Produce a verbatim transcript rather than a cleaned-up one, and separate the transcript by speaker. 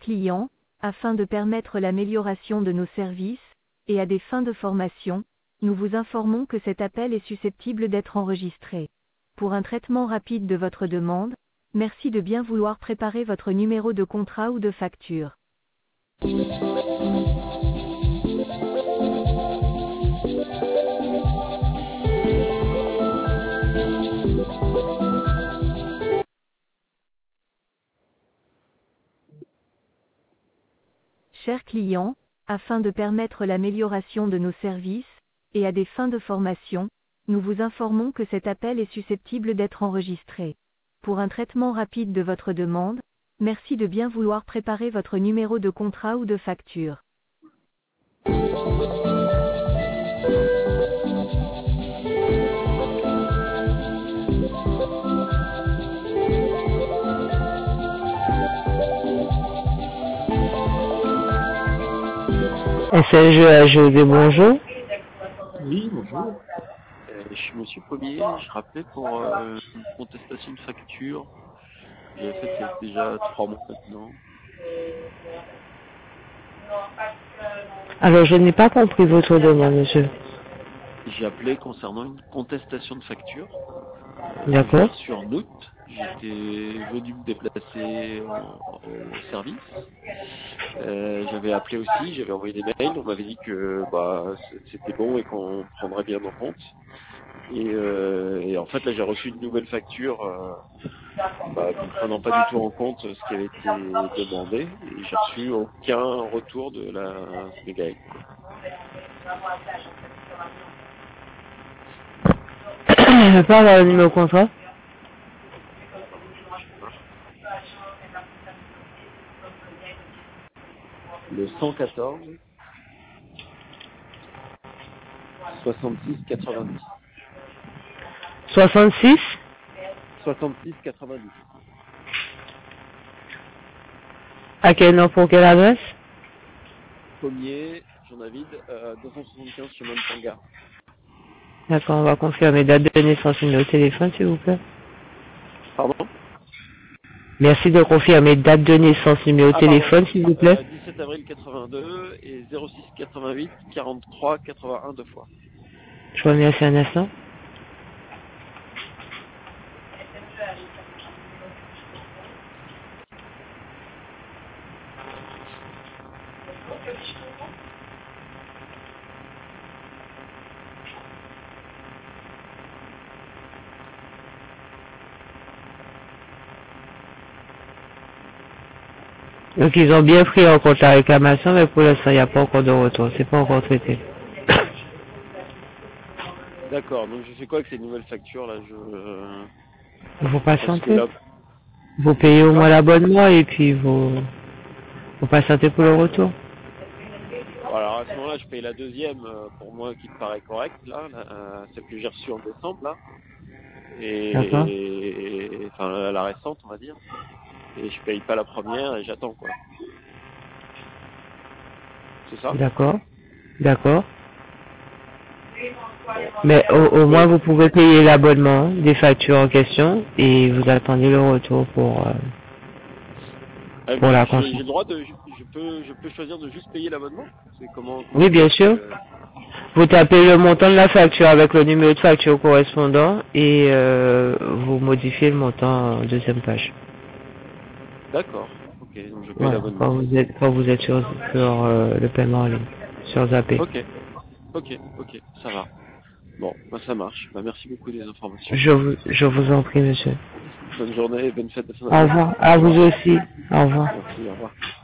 Speaker 1: clients, afin de permettre l'amélioration de nos services, et à des fins de formation, nous vous informons que cet appel est susceptible d'être enregistré. Pour un traitement rapide de votre demande, merci de bien vouloir préparer votre numéro de contrat ou de facture. Chers clients, afin de permettre l'amélioration de nos services, et à des fins de formation, nous vous informons que cet appel est susceptible d'être enregistré. Pour un traitement rapide de votre demande, merci de bien vouloir préparer votre numéro de contrat ou de facture.
Speaker 2: S L G A G O D, bonjour.
Speaker 3: Oui, bonjour. Euh, je suis Monsieur Pommier, je rappelais pour euh, une contestation de facture. J'ai fait ça il y a déjà trois mois maintenant.
Speaker 2: Alors, je n'ai pas compris votre demande, monsieur.
Speaker 3: J'ai appelé concernant une contestation de facture.
Speaker 2: D'accord.
Speaker 3: Sur en août, j'étais venu me déplacer en- au service. Euh, j'avais appelé aussi, j'avais envoyé des mails, on m'avait dit que bah c'était bon et qu'on prendrait bien en compte. Et, euh, et en fait là j'ai reçu une nouvelle facture euh, bah, ne prenant pas du tout en compte ce qui avait été demandé et j'ai reçu aucun retour de la Sénégal.
Speaker 2: Je parle à le numéro contrat.
Speaker 3: Le cent quatorze soixante-six quatre-vingt-dix.
Speaker 2: soixante-six
Speaker 3: soixante-six quatre-vingt-dix.
Speaker 2: À quel nom, pour quelle adresse?
Speaker 3: Pommier, Jean-David, euh, deux cent soixante-quinze chemin de Tanga.
Speaker 2: D'accord, on va confirmer date de naissance, numéro de téléphone, s'il vous plaît.
Speaker 3: Pardon?
Speaker 2: Merci de confirmer date de naissance, numéro de
Speaker 3: Ah,
Speaker 2: téléphone, s'il vous plaît.
Speaker 3: Euh, dix-sept avril quatre-vingt-deux et zéro six quatre-vingt-huit quarante-trois quatre-vingt-un deux fois.
Speaker 2: Je vous remercie un instant. Donc ils ont bien pris en compte la réclamation, mais pour l'instant il n'y a pas encore de retour, c'est pas encore traité.
Speaker 3: D'accord, donc je fais quoi avec ces nouvelles factures là je... euh,
Speaker 2: Vous
Speaker 3: Parce que
Speaker 2: patientez,
Speaker 3: là...
Speaker 2: vous payez au
Speaker 3: Quoi?
Speaker 2: moins l'abonnement et puis vous, vous patientez pour le retour.
Speaker 3: Alors à ce moment-là je paye la deuxième euh, pour moi qui me paraît correcte là, la- euh, celle que j'ai reçue en décembre là. Et,
Speaker 2: D'accord.
Speaker 3: et- enfin la récente on va dire. Et je paye pas la première et j'attends quoi. C'est ça?
Speaker 2: D'accord. D'accord.
Speaker 3: Bon.
Speaker 2: Mais au, au moins
Speaker 3: Et,
Speaker 2: vous pouvez payer l'abonnement des factures en question et vous attendez le retour pour, euh,
Speaker 3: euh,
Speaker 2: pour la
Speaker 3: j'ai j'ai
Speaker 2: conscience.
Speaker 3: le droit de... Je, je peux je peux choisir de juste payer l'abonnement? C'est comment comment
Speaker 2: Oui,
Speaker 3: ça se
Speaker 2: bien
Speaker 3: passe
Speaker 2: sûr.
Speaker 3: que...
Speaker 2: Vous tapez le montant de la facture avec le numéro de facture correspondant et euh, vous modifiez le montant en deuxième page.
Speaker 3: D'accord, ok, donc je paye
Speaker 2: Voilà, quand
Speaker 3: l'abonnement.
Speaker 2: vous êtes quand vous êtes sur, sur euh, le paiement en ligne, sur Zappé.
Speaker 3: Ok, ok, ok, ça va. Bon, bah ça marche. Bah merci beaucoup des informations.
Speaker 2: Je vous, je vous en prie, monsieur.
Speaker 3: Bonne journée et bonne fête de fin
Speaker 2: Au
Speaker 3: d'année.
Speaker 2: revoir.
Speaker 3: Au
Speaker 2: À vous
Speaker 3: revoir.
Speaker 2: aussi. Au revoir.
Speaker 3: Merci, au revoir.